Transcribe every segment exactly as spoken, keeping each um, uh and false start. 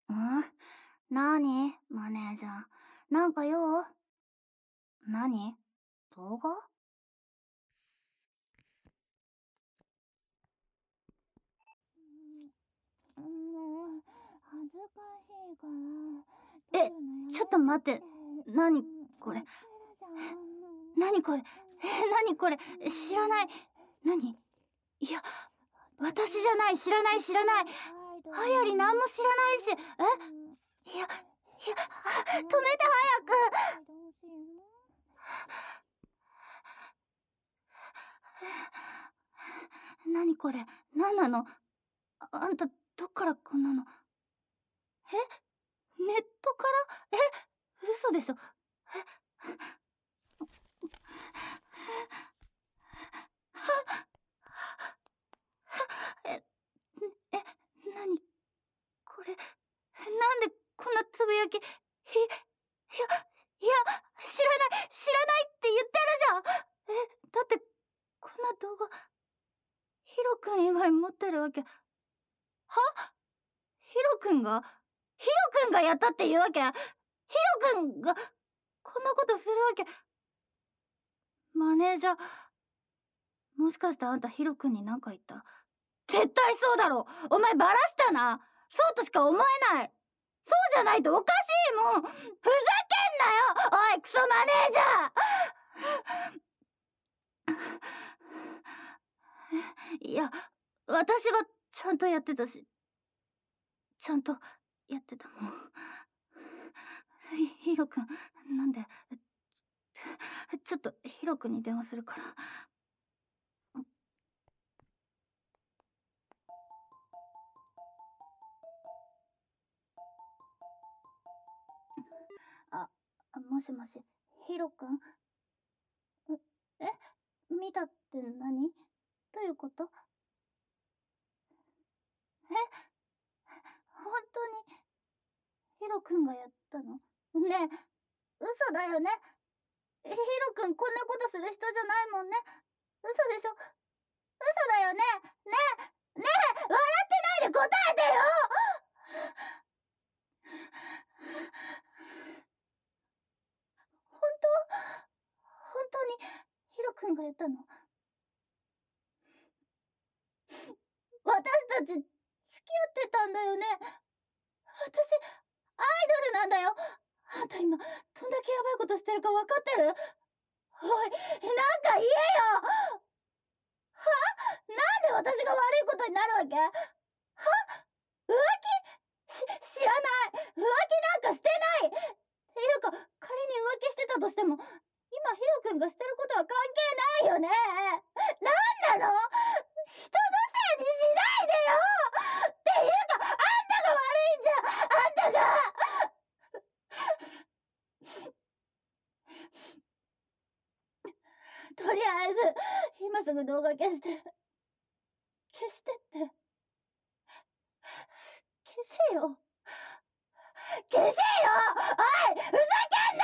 ん？なにマネージャー。なんか用？何？動画？ うん、恥ずかしいから。 え、ちょっと待って。なにこれ。なにこれ。え、なにこれ。知らない。なに？いや、私じゃない、知らない知らない。はやりなんも知らないし。え？いや、いや、止めて早く。なにこれ。なんなの？あ、あんたどっからこんなの。え？ネットから？え、嘘でしょ。え、え、え、なにこれ。なんでこんなつぶやき。い、いや、いや、知らない、知らないって言ってるじゃん。え、だってこんな動画ヒロくん以外持ってるわけ。は？ヒロくんがヒロくんがやったっていうわけ？ヒロくんがこんなことするわけ。マネージャー、もしかしてあんたヒロくんに何か言った？絶対そうだろ。お前バラしたな。そうとしか思えない。そうじゃないとおかしいもん。ふざけんなよ。おいクソマネージャー。いや、私はちゃんとやってたし、ちゃんとやってたもん。ヒロくん、なんで？ちょっとヒロくんに電話するから。あ、もしもし、ヒロくん？え、見たって何？どういうこと？え、本当にヒロくんがやったの？ねえ、嘘だよね？ヒロくんこんなことする人じゃないもんね。嘘でしょ？嘘だよね？ねえ、ねえ、笑ってないで答えてよ。本当？本当にヒロくんがやったの？私たち付き合ってたんだよね。私アイドルなんだよ。あんた今どんだけヤバいことしてるか分かってる？おい、なんか言えよ。は？なんで私が悪いことになるわけ？は？浮気？し、知らない。浮気なんかしてない。っていうか、仮に浮気してたとしても、今ヒロくんがしてることは関係ないよね。なんなの？人のせいにしないでよ。っていうか、あんたが悪いんじゃ。あんたが。とりあえず今すぐ動画消して。消してって。消せよ。消せよ。おい、ふざけんな。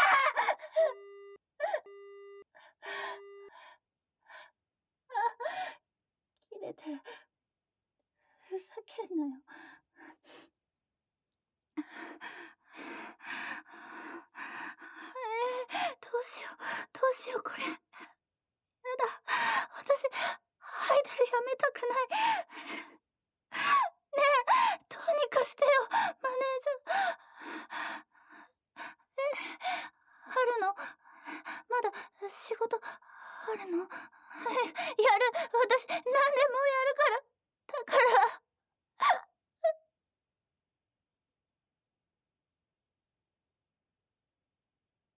切れてる。ふざけんなよ。えー、どうしようどうしようこれ。やだ、私アイドルやめたくない。ねえ、どうにかしてよマネージャー。え、あるの？まだ仕事あるの？やる。私何でも